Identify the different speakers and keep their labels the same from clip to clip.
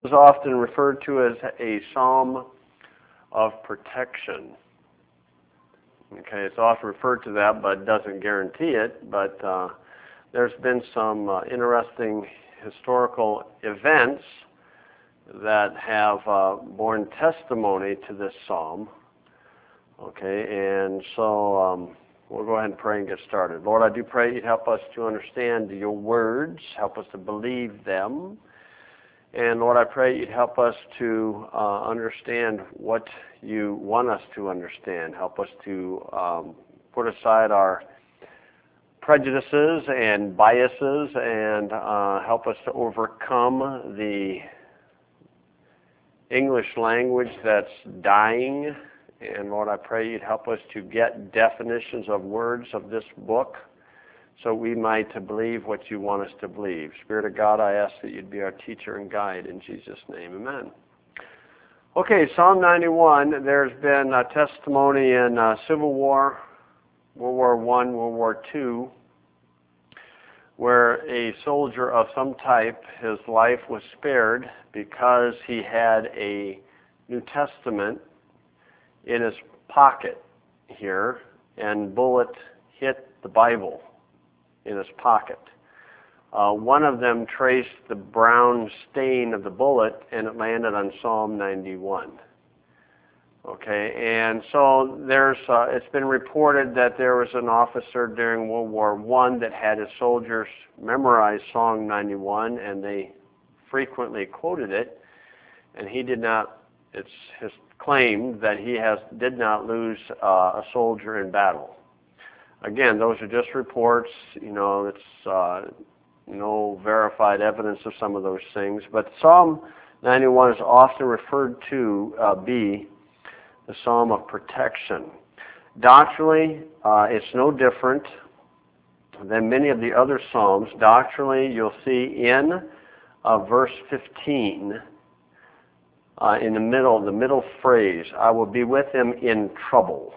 Speaker 1: Is often referred to as a psalm of protection. Okay, it's often referred to that, but doesn't guarantee it. But there's been some interesting historical events that have borne testimony to this psalm. Okay, and so we'll go ahead and pray and get started. Lord, I do pray you'd help us to understand your words, help us to believe them. And Lord, I pray you'd help us to understand what you want us to understand. Help us to put aside our prejudices and biases and help us to overcome the English language that's dying. And Lord, I pray you'd help us to get definitions of words of this book so we might believe what you want us to believe. Spirit of God, I ask that you'd be our teacher and guide. In Jesus' name, amen. Okay, Psalm 91, there's been a testimony in Civil War, World War I, World War II, where a soldier of some type, his life was spared because he had a New Testament in his pocket here, and bullet hit the Bible in his pocket. One of them traced the brown stain of the bullet, and it landed on Psalm 91. Okay, and so there's it's been reported that there was an officer during World War I that had his soldiers memorize Psalm 91, and they frequently quoted it, and he did not. It's his claim that he did not lose a soldier in battle. Again, those are just reports. You know, it's no verified evidence of some of those things. But Psalm 91 is often referred to be the Psalm of protection. Doctrinally, it's no different than many of the other Psalms. Doctrinally, you'll see in verse 15, in the middle phrase, I will be with him in trouble.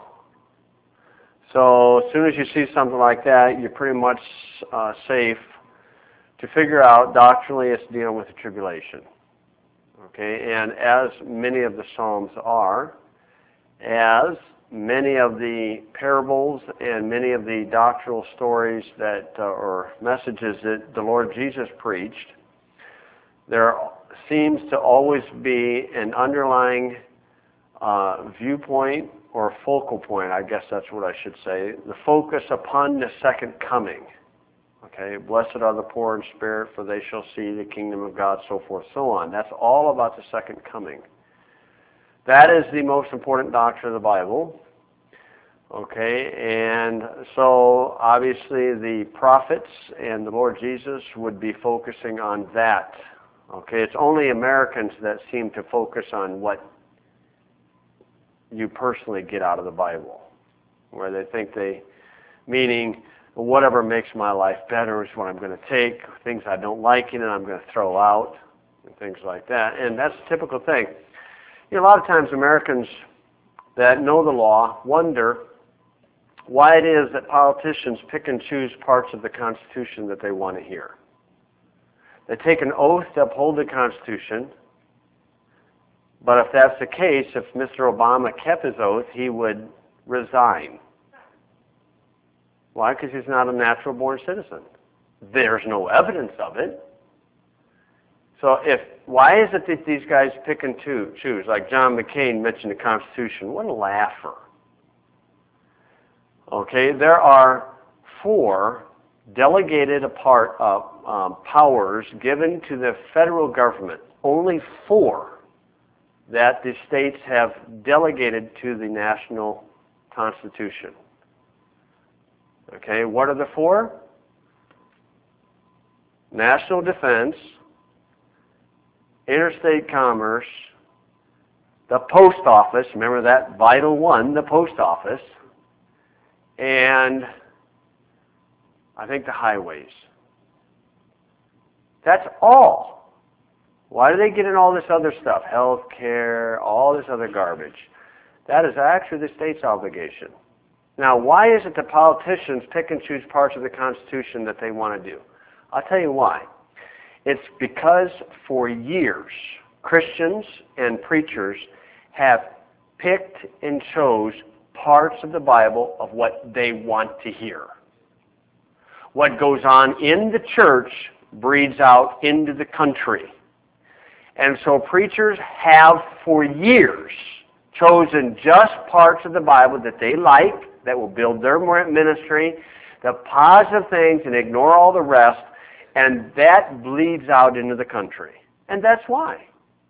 Speaker 1: So as soon as you see something like that, you're pretty much safe to figure out doctrinally it's dealing with the tribulation. Okay, and as many of the Psalms are, as many of the parables and many of the doctrinal stories that or messages that the Lord Jesus preached, there seems to always be an underlying viewpoint or focal point, I guess that's what I should say, the focus upon the second coming. Okay, blessed are the poor in spirit, for they shall see the kingdom of God, so forth, so on. That's all about the second coming. That is the most important doctrine of the Bible. Okay, and so obviously the prophets and the Lord Jesus would be focusing on that. Okay, it's only Americans that seem to focus on what you personally get out of the Bible, where they think meaning whatever makes my life better is what I'm going to take, things I don't like in it I'm going to throw out, and things like that. And that's a typical thing. You know, a lot of times Americans that know the law wonder why it is that politicians pick and choose parts of the Constitution that they want to hear. They take an oath to uphold the Constitution, but if that's the case, if Mr. Obama kept his oath, he would resign. Why? Because he's not a natural-born citizen. There's no evidence of it. So why is it that these guys pick and choose? Like John McCain mentioned the Constitution. What a laugher. Okay, there are 4 delegated powers given to the federal government. Only 4 that the states have delegated to the national Constitution. Okay, what are the 4? National defense, interstate commerce, the post office, remember that vital one, the post office, and I think the highways. That's all. Why do they get in all this other stuff? Health care, all this other garbage. That is actually the state's obligation. Now, why is it that politicians pick and choose parts of the Constitution that they want to do? I'll tell you why. It's because for years, Christians and preachers have picked and chose parts of the Bible of what they want to hear. What goes on in the church breeds out into the country. And so preachers have for years chosen just parts of the Bible that they like, that will build their ministry, the positive things, and ignore all the rest, and that bleeds out into the country. And that's why.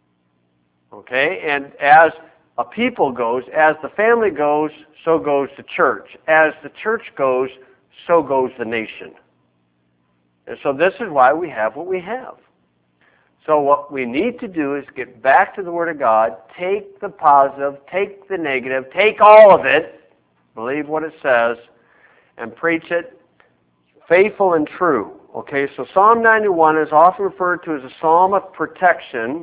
Speaker 1: Okay? And as a people goes, as the family goes, so goes the church. As the church goes, so goes the nation. And so this is why we have what we have. So what we need to do is get back to the Word of God, take the positive, take the negative, take all of it, believe what it says, and preach it faithful and true. Okay, so Psalm 91 is often referred to as a psalm of protection.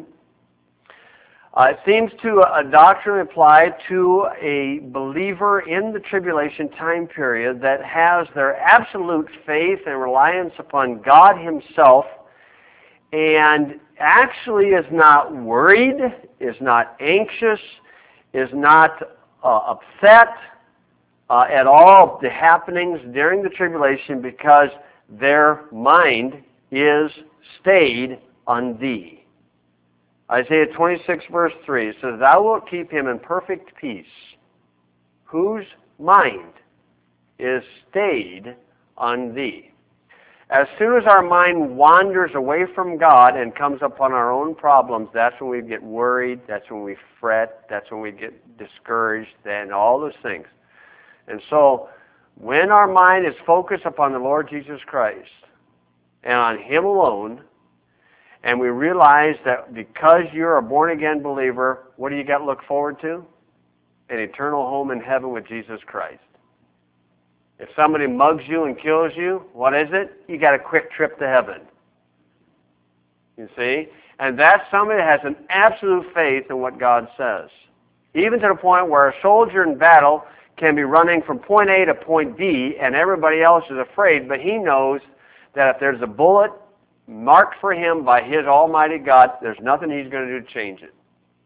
Speaker 1: It seems to a doctrine applied to a believer in the tribulation time period that has their absolute faith and reliance upon God Himself, and actually is not worried, is not anxious, is not upset at all of the happenings during the tribulation, because their mind is stayed on Thee. Isaiah 26 verse 3 says, Thou wilt keep him in perfect peace, whose mind is stayed on Thee. As soon as our mind wanders away from God and comes upon our own problems, that's when we get worried, that's when we fret, that's when we get discouraged, and all those things. And so, when our mind is focused upon the Lord Jesus Christ and on Him alone, and we realize that because you're a born-again believer, what do you got to look forward to? An eternal home in heaven with Jesus Christ. If somebody mugs you and kills you, what is it? You got a quick trip to heaven. You see? And that's somebody that has an absolute faith in what God says. Even to the point where a soldier in battle can be running from point A to point B, and everybody else is afraid, but he knows that if there's a bullet marked for him by his almighty God, there's nothing he's going to do to change it.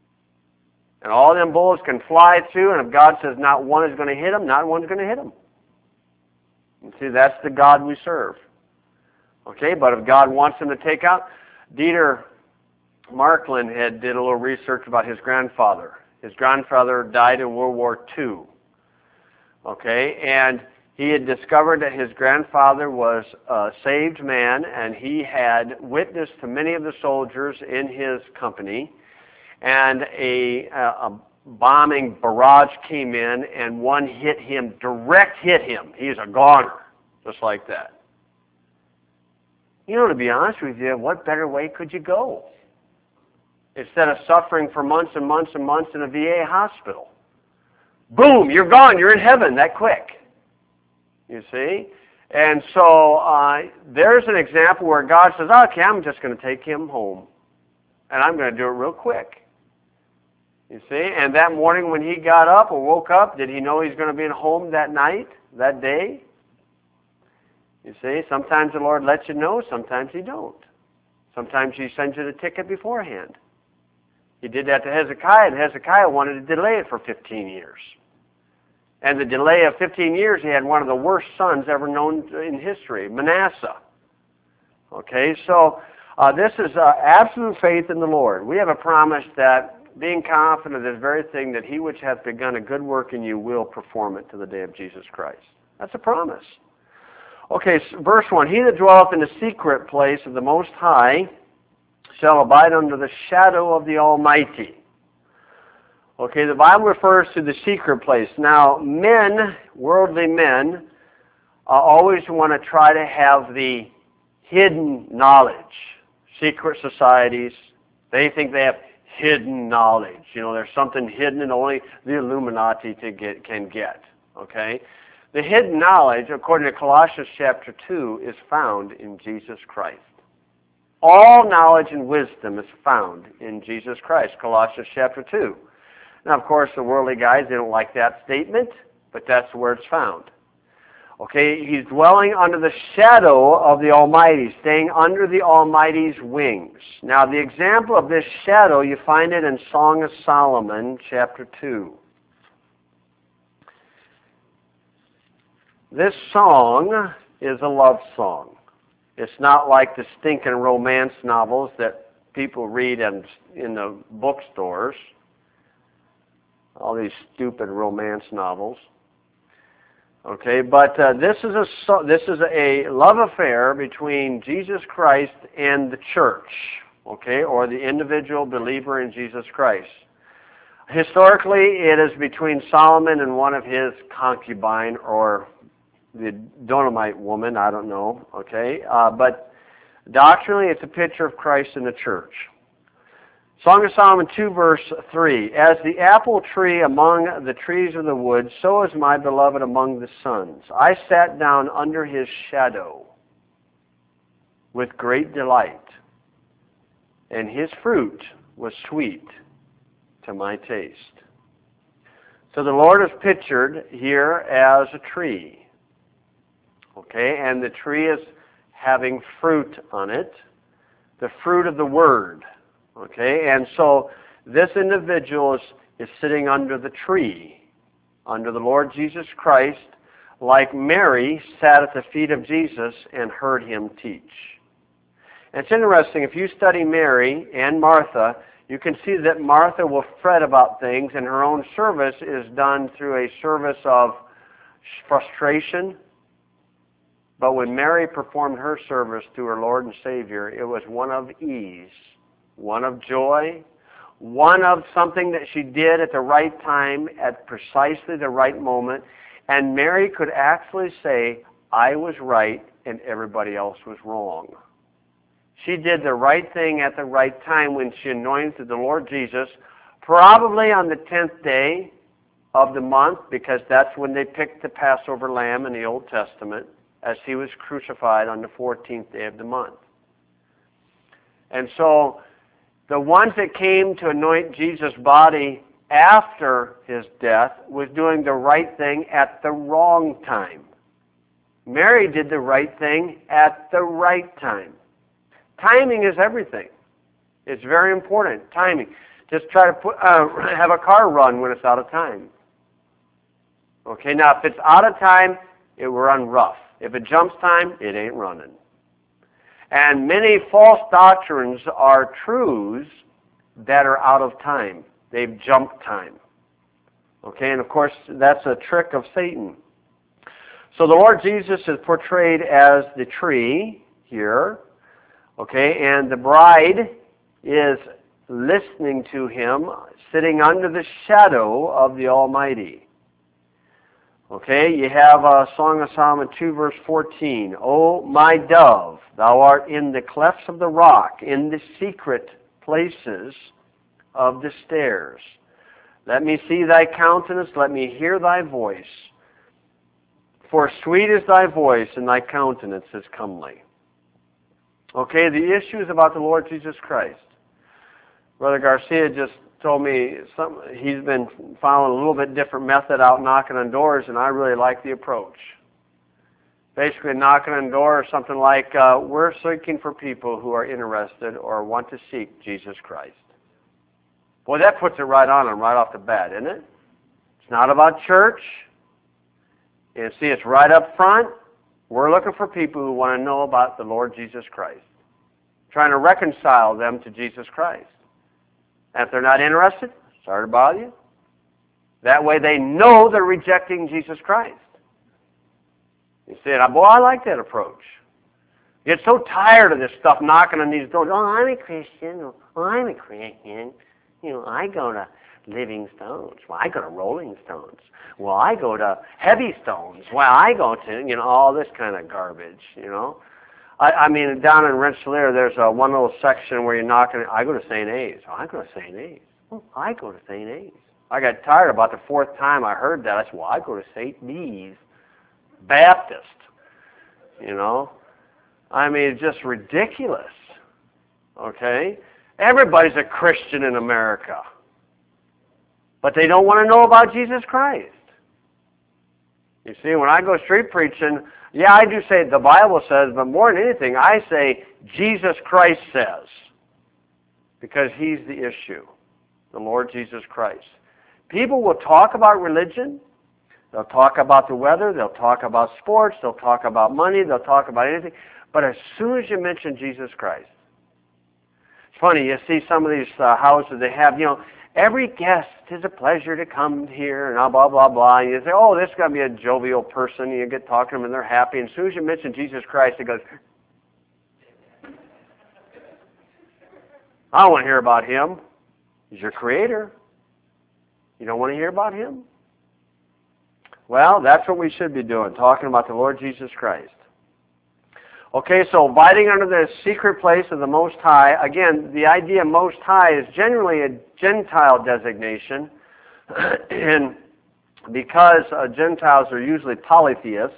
Speaker 1: And all them bullets can fly through, and if God says not one is going to hit him, not one's going to hit him. And see, that's the God we serve. Okay, but if God wants him to take out, Dieter Markland did a little research about his grandfather. His grandfather died in World War II. Okay, and he had discovered that his grandfather was a saved man, and he had witnessed to many of the soldiers in his company, and a bombing barrage came in, and one hit him, direct hit him. He's a goner, just like that. You know, to be honest with you, what better way could you go? Instead of suffering for months and months and months in a VA hospital. Boom, you're gone, you're in heaven that quick. You see? And so there's an example where God says, okay, I'm just going to take him home. And I'm going to do it real quick. You see? And that morning when he got up or woke up, did he know he's going to be at home that night, that day? You see? Sometimes the Lord lets you know, sometimes He don't. Sometimes He sends you the ticket beforehand. He did that to Hezekiah, and Hezekiah wanted to delay it for 15 years. And the delay of 15 years, he had one of the worst sons ever known in history, Manasseh. Okay, so this is absolute faith in the Lord. We have a promise that being confident of this very thing, that He which hath begun a good work in you will perform it to the day of Jesus Christ. That's a promise. Okay, so verse 1, He that dwelleth in the secret place of the Most High shall abide under the shadow of the Almighty. Okay, the Bible refers to the secret place. Now, men, worldly men, always want to try to have the hidden knowledge. Secret societies, they think they have hidden knowledge. You know, there's something hidden and only the Illuminati can get. Okay? The hidden knowledge, according to Colossians chapter 2, is found in Jesus Christ. All knowledge and wisdom is found in Jesus Christ, Colossians chapter 2. Now, of course, the worldly guys, they don't like that statement, but that's where it's found. Okay, he's dwelling under the shadow of the Almighty, staying under the Almighty's wings. Now, the example of this shadow, you find it in Song of Solomon, chapter 2. This song is a love song. It's not like the stinking romance novels that people read in the bookstores. All these stupid romance novels. Okay, but this is a love affair between Jesus Christ and the church, okay, or the individual believer in Jesus Christ. Historically, it is between Solomon and one of his concubine, or the Donamite woman, I don't know, okay, but doctrinally, it's a picture of Christ in the church. Song of Solomon 2, verse 3. As the apple tree among the trees of the wood, so is my beloved among the sons. I sat down under his shadow with great delight, and his fruit was sweet to my taste. So the Lord is pictured here as a tree. Okay, and the tree is having fruit on it, the fruit of the Word. Okay, and so this individual is sitting under the tree, under the Lord Jesus Christ, like Mary sat at the feet of Jesus and heard him teach. And it's interesting, if you study Mary and Martha, you can see that Martha will fret about things, and her own service is done through a service of frustration. But when Mary performed her service to her Lord and Savior, it was one of ease, one of joy, one of something that she did at the right time, at precisely the right moment. And Mary could actually say, I was right and everybody else was wrong. She did the right thing at the right time when she anointed the Lord Jesus, probably on the 10th day of the month, because that's when they picked the Passover lamb in the Old Testament, as he was crucified on the 14th day of the month. And so the ones that came to anoint Jesus' body after his death was doing the right thing at the wrong time. Mary did the right thing at the right time. Timing is everything. It's very important, timing. Just try to have a car run when it's out of time. Okay, now if it's out of time, it will run rough. If it jumps time, it ain't running. And many false doctrines are truths that are out of time. They've jumped time. Okay, and of course, that's a trick of Satan. So the Lord Jesus is portrayed as the tree here. Okay, and the bride is listening to him, sitting under the shadow of the Almighty. Okay, you have Song of Solomon 2, verse 14. O my dove, thou art in the clefts of the rock, in the secret places of the stairs. Let me see thy countenance, let me hear thy voice. For sweet is thy voice, and thy countenance is comely. Okay, the issue is about the Lord Jesus Christ. Brother Garcia just told me he's been following a little bit different method out knocking on doors, and I really like the approach. Basically, knocking on doors, something like, we're seeking for people who are interested or want to seek Jesus Christ. Boy, that puts it right on them right off the bat, isn't it? It's not about church. You see, it's right up front. We're looking for people who want to know about the Lord Jesus Christ, trying to reconcile them to Jesus Christ. And if they're not interested, sorry to bother you. That way they know they're rejecting Jesus Christ. You see, boy, I like that approach. You get so tired of this stuff knocking on these doors. Oh, I'm a Christian. Oh, I'm a Christian. You know, I go to Living Stones. Well, I go to Rolling Stones. Well, I go to Heavy Stones. Well, I go to, all this kind of garbage, I mean, down in Rensselaer, there's one little section where you're knocking. I go to St. A's. Oh, I go to St. A's. Oh, I go to St. A's. I got tired about the fourth time I heard that. I said, well, I go to St. B's Baptist. I mean, it's just ridiculous. Okay? Everybody's a Christian in America. But they don't want to know about Jesus Christ. You see, when I go street preaching, yeah, I do say the Bible says, but more than anything, I say Jesus Christ says. Because He's the issue, the Lord Jesus Christ. People will talk about religion. They'll talk about the weather. They'll talk about sports. They'll talk about money. They'll talk about anything. But as soon as you mention Jesus Christ, it's funny, you see some of these houses, they have, every guest is a pleasure to come here, and blah, blah, blah. And you say, oh, this is going to be a jovial person. And you get talking to them, and they're happy. And as soon as you mention Jesus Christ, it goes, I don't want to hear about Him. He's your Creator. You don't want to hear about Him? Well, that's what we should be doing, talking about the Lord Jesus Christ. Okay, so abiding under the secret place of the Most High. Again, the idea Most High is generally a Gentile designation. And because Gentiles are usually polytheists.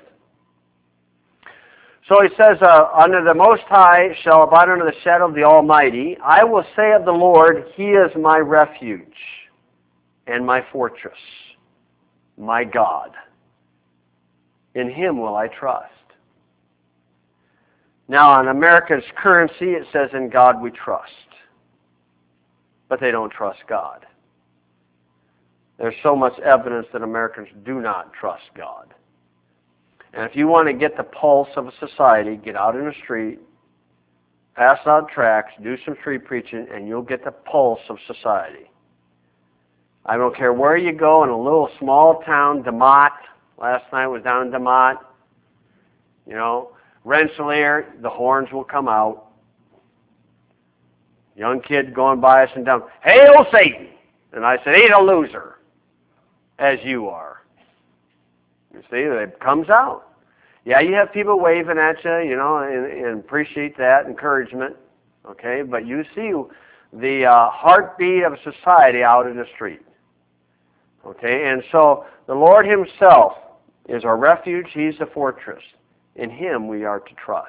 Speaker 1: So he says, under the Most High shall abide under the shadow of the Almighty. I will say of the Lord, He is my refuge and my fortress, my God. In Him will I trust. Now, on America's currency, it says, in God we trust. But they don't trust God. There's so much evidence that Americans do not trust God. And if you want to get the pulse of a society, get out in the street, pass out tracts, do some street preaching, and you'll get the pulse of society. I don't care where you go, in a little small town, DeMott. Last night was down in DeMott. Rensselaer, the horns will come out. Young kid going by us and down, Hail Satan! And I said, ain't a loser, as you are. You see, it comes out. Yeah, you have people waving at you, and appreciate that encouragement. Okay, but you see the heartbeat of society out in the street. Okay, and so the Lord Himself is our refuge. He's the fortress. In Him we are to trust.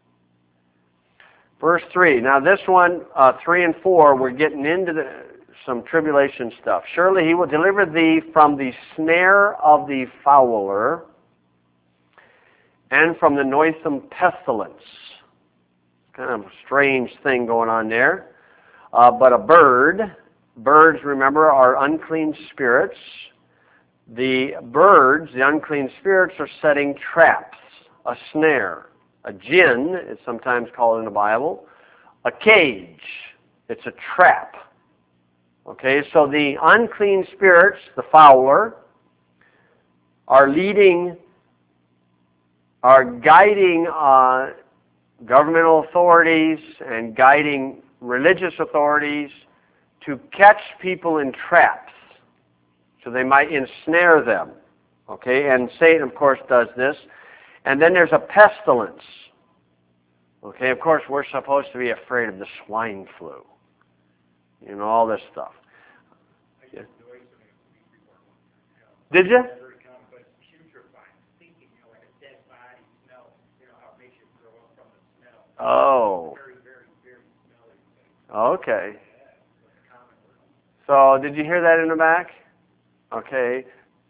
Speaker 1: Verse 3. Now this one, 3 and 4, we're getting into some tribulation stuff. Surely He will deliver thee from the snare of the fowler and from the noisome pestilence. Kind of a strange thing going on there. But a birds, remember, are unclean spirits. The birds, the unclean spirits, are setting traps, a snare. A jinn is sometimes called in the Bible. A cage, it's a trap. Okay, so the unclean spirits, the fowler, are guiding governmental authorities and guiding religious authorities to catch people in traps so they might ensnare them. Okay, and Satan, of course, does this. And then there's a pestilence. Okay, of course, we're supposed to be afraid of the swine flu. All this stuff. Yeah. Did you? Oh. Okay. So, did you hear that in the back? Okay.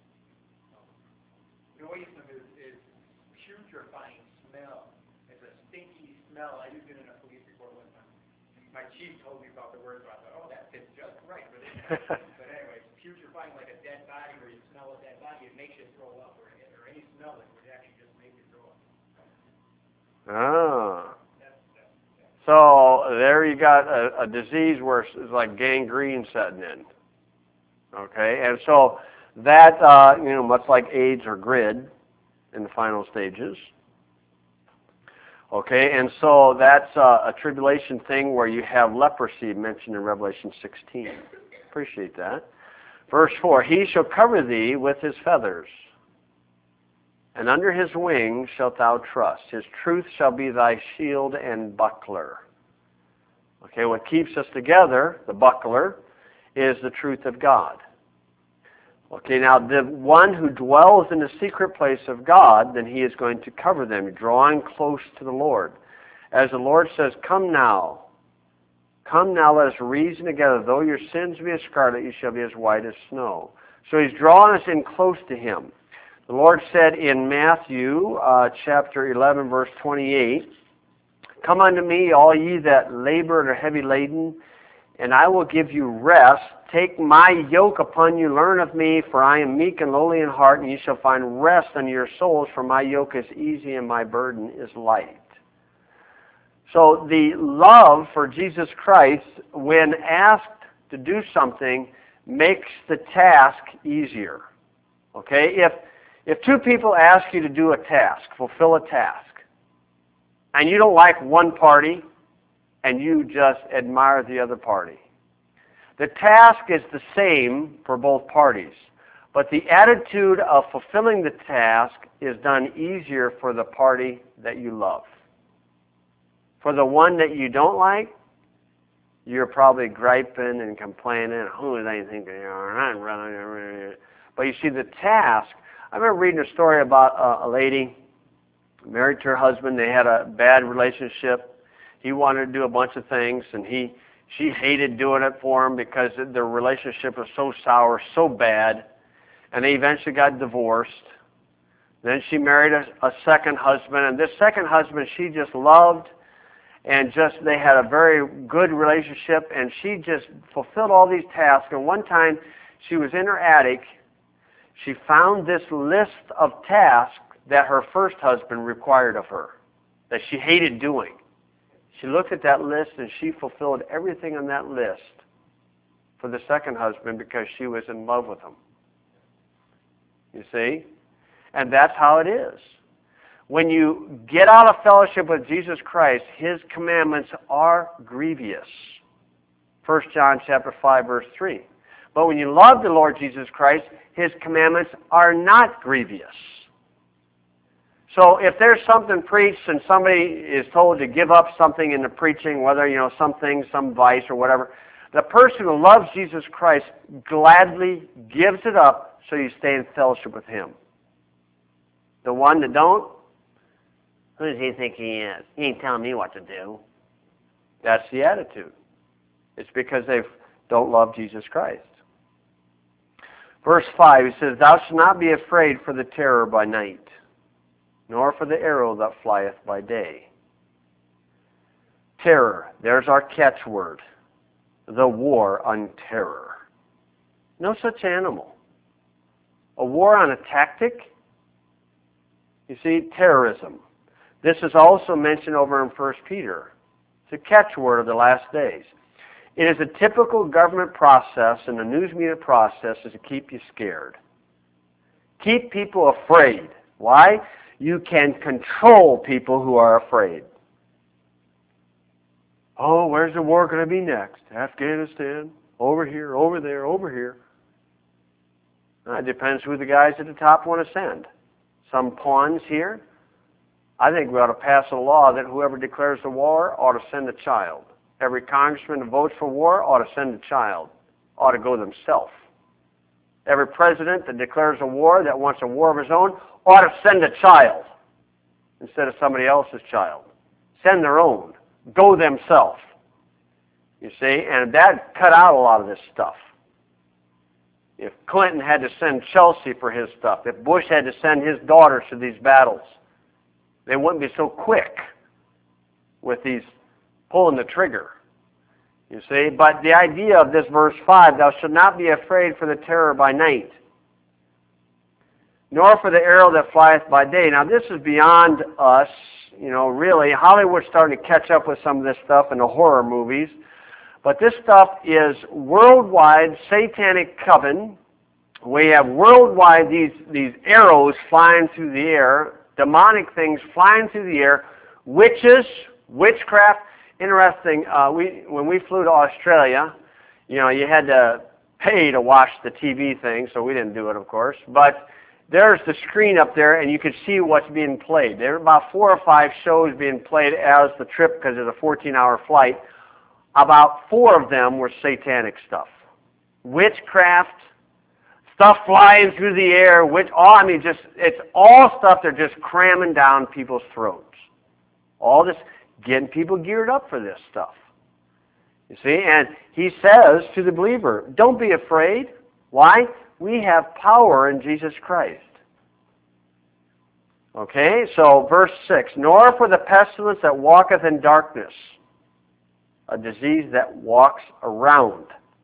Speaker 2: Noisome is putrefying smell. It's a stinky smell. I used it in a police report one time. My chief told me about the word, so I thought, oh, that fits just right for this. But anyway, putrefying like a dead body, where you smell a dead body, it makes you throw up, or any smell that would actually just make you throw up.
Speaker 1: Oh. So there you got a disease where it's like gangrene setting in. Okay, and so that, much like AIDS or GRID in the final stages. Okay, and so that's a tribulation thing where you have leprosy mentioned in Revelation 16. Appreciate that. Verse 4, He shall cover thee with His feathers, and under His wings shalt thou trust. His truth shall be thy shield and buckler. Okay, what keeps us together, the buckler, is the truth of God. Okay, now the one who dwells in the secret place of God, then He is going to cover them, drawing close to the Lord. As the Lord says, come now, let us reason together. Though your sins be as scarlet, you shall be as white as snow. So He's drawing us in close to Him. The Lord said in Matthew chapter 11, verse 28, "Come unto me, all ye that labor and are heavy laden, and I will give you rest. Take my yoke upon you, learn of me, for I am meek and lowly in heart, and ye shall find rest unto your souls, for my yoke is easy and my burden is light." So the love for Jesus Christ, when asked to do something, makes the task easier. Okay? If two people ask you to do a task, fulfill a task, and you don't like one party, and you just admire the other party, the task is the same for both parties, but the attitude of fulfilling the task is done easier for the party that you love. For the one that you don't like, you're probably griping and complaining, who do they think they are? But you see, the task, I remember reading a story about a lady married to her husband. They had a bad relationship. He wanted to do a bunch of things, and she hated doing it for him because their relationship was so sour, so bad, and they eventually got divorced. Then she married a second husband, and this second husband she just loved, and just they had a very good relationship, and she just fulfilled all these tasks. And one time she was in her attic, she found this list of tasks that her first husband required of her, that she hated doing. She looked at that list and she fulfilled everything on that list for the second husband because she was in love with him. You see? And that's how it is. When you get out of fellowship with Jesus Christ, His commandments are grievous. 1 John chapter 5, verse 3. But when you love the Lord Jesus Christ, His commandments are not grievous. So if there's something preached and somebody is told to give up something in the preaching, whether, something, some vice or whatever, the person who loves Jesus Christ gladly gives it up so you stay in fellowship with Him. The one that don't, who does he think he is? He ain't telling me what to do. That's the attitude. It's because they don't love Jesus Christ. Verse 5, he says, "Thou shalt not be afraid for the terror by night, nor for the arrow that flieth by day." Terror, there's our catchword. The war on terror. No such animal. A war on a tactic? You see, terrorism. This is also mentioned over in 1 Peter. It's a catchword of the last days. It is a typical government process and the news media process is to keep you scared. Keep people afraid. Why? You can control people who are afraid. Oh, where's the war going to be next? Afghanistan, over here, over there, over here. It depends who the guys at the top want to send. Some pawns here. I think we ought to pass a law that whoever declares the war ought to send a child. Every congressman who votes for war ought to send a child. Ought to go themselves. Every president that declares a war, that wants a war of his own, ought to send a child instead of somebody else's child. Send their own. Go themselves. You see, and that cut out a lot of this stuff. If Clinton had to send Chelsea for his stuff, if Bush had to send his daughters to these battles, they wouldn't be so quick with these pulling the trigger. You see, but the idea of this verse 5, "Thou shalt not be afraid for the terror by night, nor for the arrow that flieth by day." Now this is beyond us, really. Hollywood's starting to catch up with some of this stuff in the horror movies. But this stuff is worldwide satanic coven. We have worldwide these arrows flying through the air, demonic things flying through the air, witches, witchcraft. Interesting, when we flew to Australia, you had to pay to watch the TV thing, so we didn't do it, of course. But there's the screen up there, and you could see what's being played. There are about 4 or 5 shows being played as the trip, because it's a 14-hour flight. About 4 of them were satanic stuff. Witchcraft, stuff flying through the air, it's all stuff they're just cramming down people's throats. All this, getting people geared up for this stuff. You see, and he says to the believer, don't be afraid. Why? We have power in Jesus Christ. Okay, so verse 6, nor for the pestilence that walketh in darkness, a disease that walks around,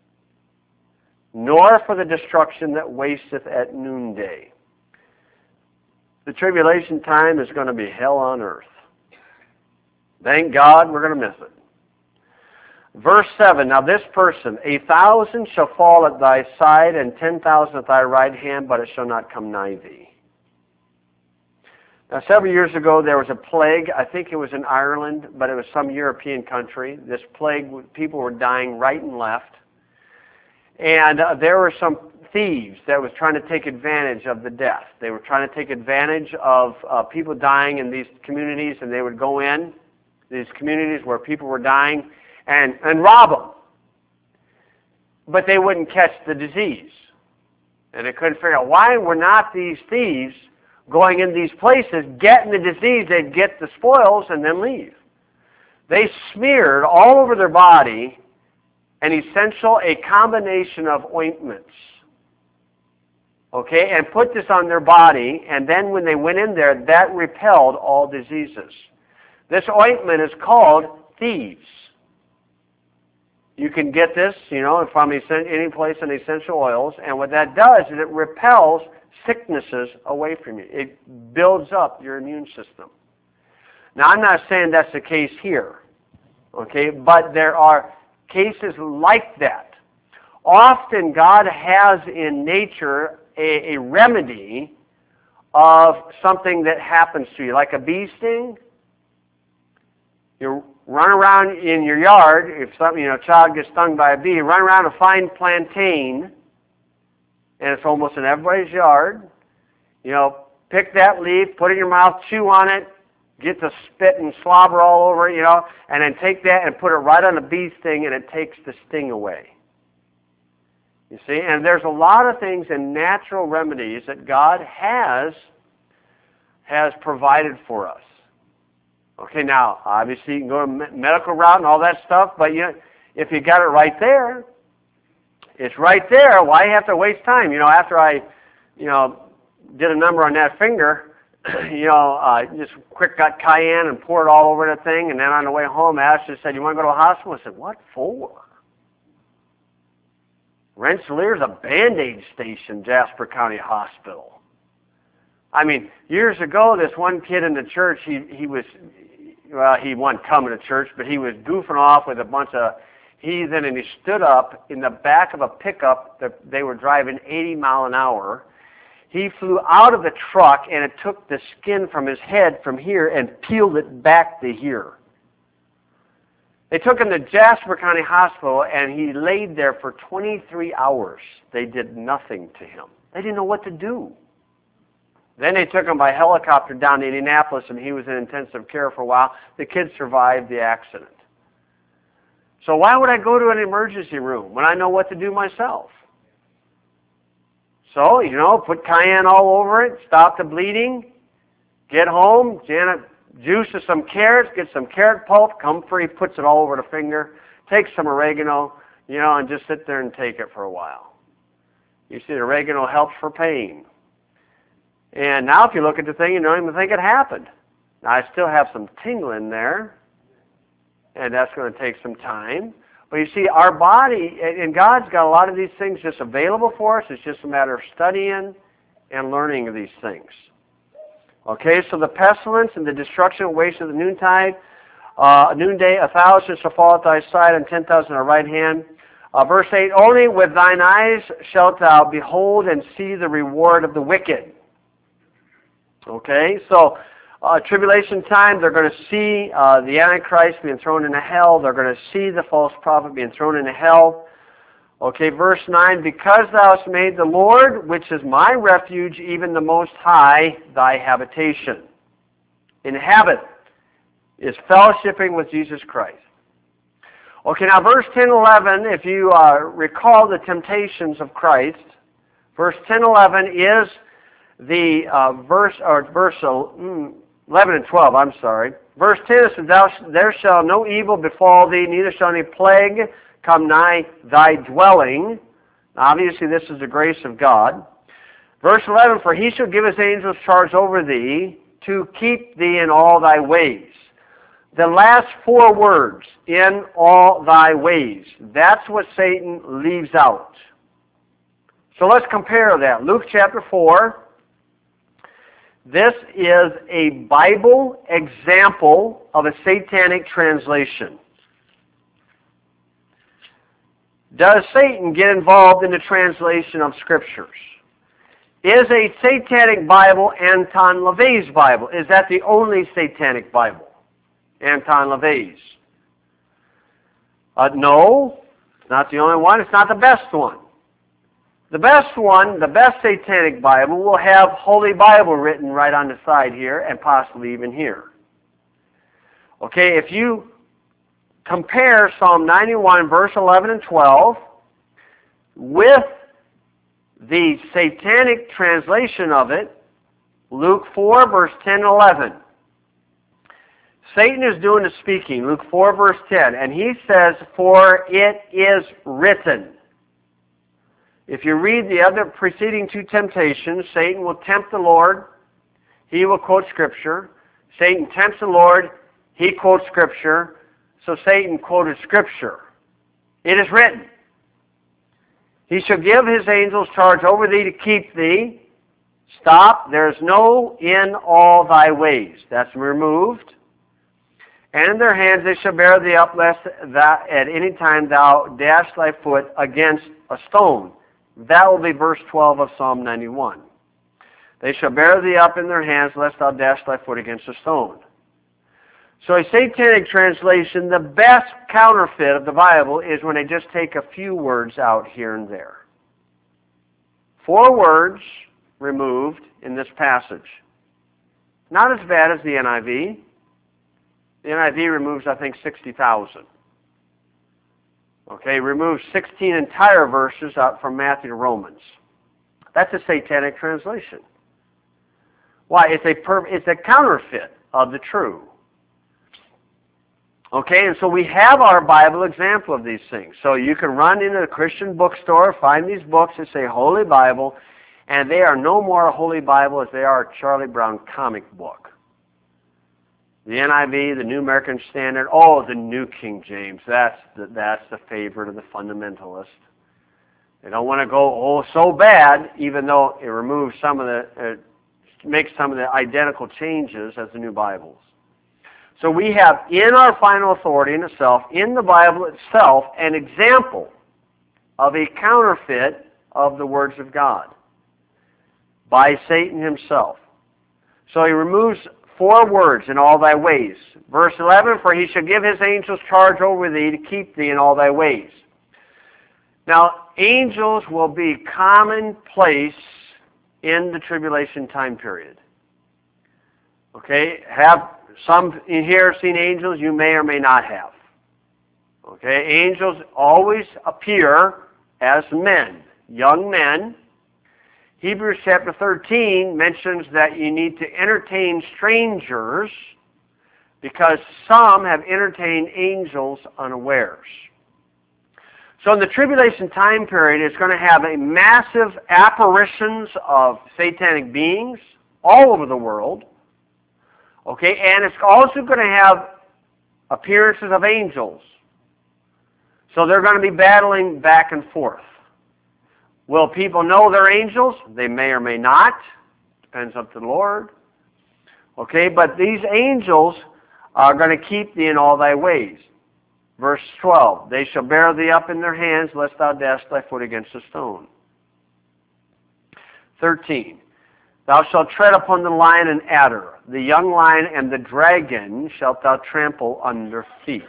Speaker 1: nor for the destruction that wasteth at noonday. The tribulation time is going to be hell on earth. Thank God we're going to miss it. Verse 7, now this person, 1,000 shall fall at thy side, and 10,000 at thy right hand, but it shall not come nigh thee. Now, several years ago, there was a plague. I think it was in Ireland, but it was some European country. This plague, people were dying right and left. And there were some thieves that was trying to take advantage of the death. They were trying to take advantage of people dying in these communities, and they would go in these communities where people were dying and rob them. But they wouldn't catch the disease. And they couldn't figure out why were not these thieves going in these places, getting the disease, they'd get the spoils and then leave. They smeared all over their body a combination of ointments. Okay, and put this on their body, and then when they went in there, that repelled all diseases. This ointment is called thieves. You can get this, from any place in essential oils, and what that does is it repels sicknesses away from you. It builds up your immune system. Now, I'm not saying that's the case here, okay, but there are cases like that. Often God has in nature a remedy of something that happens to you, like a bee sting. You run around in your yard, if a child gets stung by a bee, run around and find plantain, and it's almost in everybody's yard. Pick that leaf, put it in your mouth, chew on it, get the spit and slobber all over it, and then take that and put it right on the bee sting, and it takes the sting away. You see, and there's a lot of things in natural remedies that God has provided for us. Okay, now, obviously you can go to medical route and all that stuff, but if you got it right there, it's right there. Why have to waste time? After I, did a number on that finger, just quick got cayenne and poured it all over the thing, and then on the way home, Ashley said, "You want to go to the hospital?" I said, "What for?" Rensselaer's a Band-Aid station, Jasper County Hospital. I mean, years ago, this one kid in the church, he wasn't coming to church, but he was goofing off with a bunch of heathen, and he stood up in the back of a pickup that they were driving 80 mile an hour. He flew out of the truck, and it took the skin from his head from here and peeled it back to here. They took him to Jasper County Hospital, and he laid there for 23 hours. They did nothing to him. They didn't know what to do. Then they took him by helicopter down to Indianapolis, and he was in intensive care for a while. The kid survived the accident. So why would I go to an emergency room when I know what to do myself? So, put cayenne all over it, stop the bleeding, get home, Janet juices some carrots, get some carrot pulp, Comfrey puts it all over the finger, take some oregano, and just sit there and take it for a while. You see, the oregano helps for pain. And now if you look at the thing, you don't even think it happened. Now, I still have some tingling there, and that's going to take some time. But you see, our body, and God's got a lot of these things just available for us. It's just a matter of studying and learning of these things. Okay, so the pestilence and the destruction and waste of the noonday, 1,000 shall fall at thy side, and 10,000 at thy right hand. Verse 8, only with thine eyes shalt thou behold and see the reward of the wicked. Okay, so tribulation time, they're going to see the Antichrist being thrown into hell. They're going to see the false prophet being thrown into hell. Okay, verse 9, because thou hast made the Lord, which is my refuge, even the Most High, thy habitation. Inhabit is fellowshipping with Jesus Christ. Okay, now verse 10 11, if you recall the temptations of Christ, verse 10 11 is the verse 11 and 12, I'm sorry. Verse 10 says, there shall no evil befall thee, neither shall any plague come nigh thy dwelling. Now, obviously, this is the grace of God. Verse 11, for he shall give his angels charge over thee, to keep thee in all thy ways. The last 4 words, in all thy ways, that's what Satan leaves out. So let's compare that. Luke chapter 4. This is a Bible example of a satanic translation. Does Satan get involved in the translation of Scriptures? Is a satanic Bible Anton LaVey's Bible? Is that the only satanic Bible? Anton LaVey's? No, it's not the only one. It's not the best one. The best one, the best satanic Bible, will have Holy Bible written right on the side here and possibly even here. Okay, if you compare Psalm 91, verse 11 and 12 with the satanic translation of it, Luke 4, verse 10 and 11. Satan is doing the speaking, Luke 4, verse 10, and he says, "For it is written." If you read the other preceding 2 temptations, Satan will tempt the Lord, he will quote Scripture. Satan tempts the Lord, he quotes Scripture. So Satan quoted Scripture. It is written, "He shall give his angels charge over thee to keep thee." Stop. There is no "in all thy ways." That's removed. "And in their hands they shall bear thee up, lest that at any time thou dash thy foot against a stone." That will be verse 12 of Psalm 91. "They shall bear thee up in their hands, lest thou dash thy foot against a stone." So a satanic translation, the best counterfeit of the Bible, is when they just take a few words out here and there. 4 words removed in this passage. Not as bad as the NIV. The NIV removes, I think, 60,000. Okay, removes 16 entire verses out from Matthew to Romans. That's a satanic translation. Why? It's a counterfeit of the true. Okay, and so we have our Bible example of these things. So you can run into the Christian bookstore, find these books that say Holy Bible, and they are no more a Holy Bible as they are a Charlie Brown comic book. The NIV, the New American Standard, the New King James, that's the favorite of the fundamentalists. They don't want to go, so bad, even though it removes some of makes some of the identical changes as the new Bibles. So we have in our final authority in itself, in the Bible itself, an example of a counterfeit of the words of God by Satan himself. So he removes 4 words, "in all thy ways." Verse 11, "For he shall give his angels charge over thee to keep thee in all thy ways." Now, angels will be commonplace in the tribulation time period. Okay, have some in here seen angels? You may or may not have. Okay, angels always appear as men, young men. Hebrews chapter 13 mentions that you need to entertain strangers because some have entertained angels unawares. So in the tribulation time period, it's going to have a massive apparitions of satanic beings all over the world. Okay, and it's also going to have appearances of angels. So they're going to be battling back and forth. Will people know they're angels? They may or may not. Depends up to the Lord. Okay, but these angels are going to keep thee in all thy ways. Verse 12, "They shall bear thee up in their hands, lest thou dash thy foot against a stone." 13, "Thou shalt tread upon the lion and adder, the young lion and the dragon shalt thou trample under feet."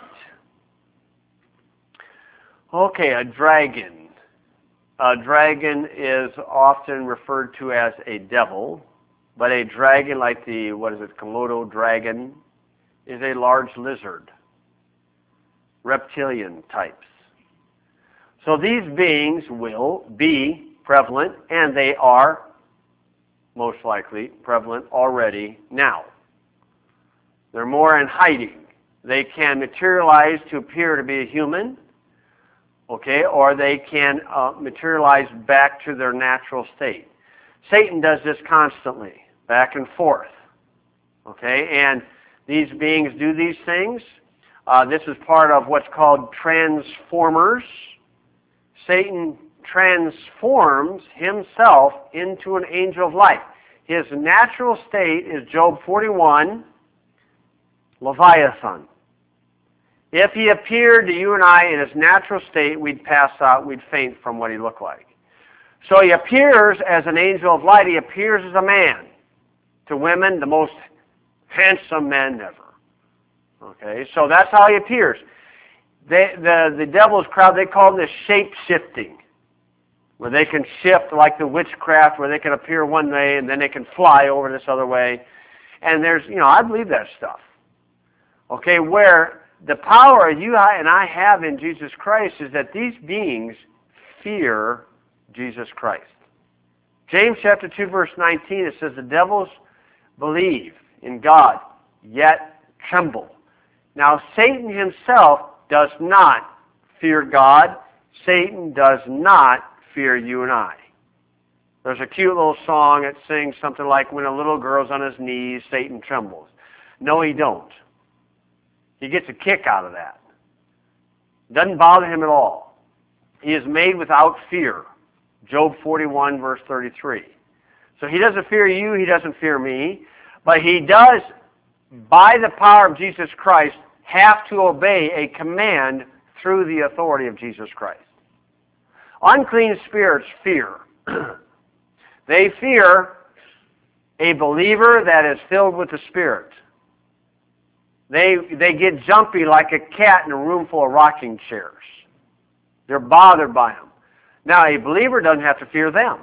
Speaker 1: Okay, a dragon. A dragon is often referred to as a devil, but a dragon like the, Komodo dragon, is a large lizard. Reptilian types. So these beings will be prevalent, and they are most likely prevalent already now. They're more in hiding. They can materialize to appear to be a human, okay, or they can materialize back to their natural state. Satan does this constantly, back and forth. Okay, and these beings do these things. This is part of what's called transformers. Satan transforms himself into an angel of light. His natural state is Job 41, Leviathan. If he appeared to you and I in his natural state, we'd pass out, we'd faint from what he looked like. So he appears as an angel of light. He appears as a man. To women, the most handsome men ever. Okay, so that's how he appears. The devil's crowd, they call this shape-shifting, where they can shift like the witchcraft, where they can appear one way and then they can fly over this other way. And there's, I believe that stuff. Okay, where the power you and I have in Jesus Christ is that these beings fear Jesus Christ. James chapter 2, verse 19, it says, the devils believe in God, yet tremble. Now, Satan himself does not fear God. Satan does not fear you and I. There's a cute little song that sings something like, when a little girl's on his knees, Satan trembles. No, he don't. He gets a kick out of that. Doesn't bother him at all. He is made without fear. Job 41, verse 33. So he doesn't fear you, he doesn't fear me, but he does, by the power of Jesus Christ, have to obey a command through the authority of Jesus Christ. Unclean spirits fear. They fear a believer that is filled with the Spirit. They get jumpy like a cat in a room full of rocking chairs. They're bothered by them. Now, a believer doesn't have to fear them.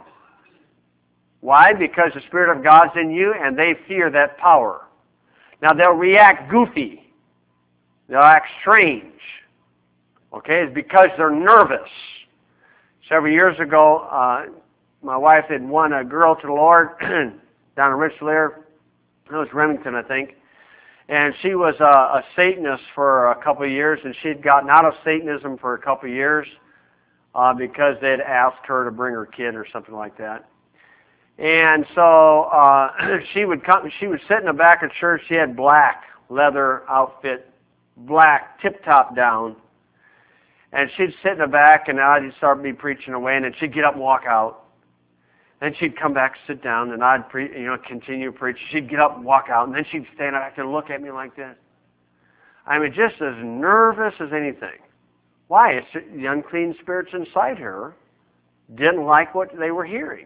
Speaker 1: Why? Because the Spirit of God's in you and they fear that power. Now, they'll react goofy. They'll act strange. Okay? It's because they're nervous. Several years ago, my wife had won a girl to the Lord down in Richelieu. It was Remington, I think. And she was a Satanist for a couple of years, and she had gotten out of Satanism for a couple of years because they had asked her to bring her kid or something like that. And so she would sit in the back of church. She had black leather outfit, black tip-top down. And she'd sit in the back, and I'd start me preaching away, and then she'd get up and walk out. Then she'd come back, sit down, and I'd continue preaching. She'd get up and walk out, and then she'd stand back and look at me like this. I mean, just as nervous as anything. Why? It's the unclean spirits inside her didn't like what they were hearing.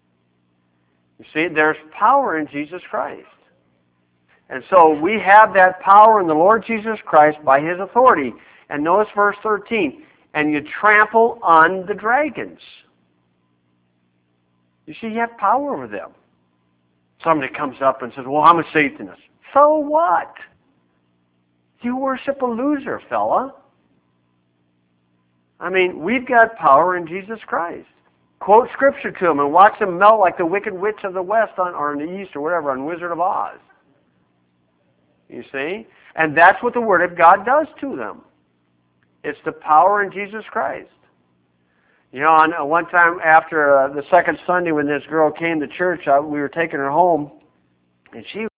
Speaker 1: You see, there's power in Jesus Christ. And so we have that power in the Lord Jesus Christ by His authority. And notice verse 13, and you trample on the dragons. You see, you have power over them. Somebody comes up and says, well, I'm a Satanist. So what? You worship a loser, fella. I mean, we've got power in Jesus Christ. Quote Scripture to them and watch them melt like the Wicked Witch of the West or in the East or whatever on Wizard of Oz. You see? And that's what the Word of God does to them. It's the power in Jesus Christ. You know, on one time after the second Sunday when this girl came to church, we were taking her home, and she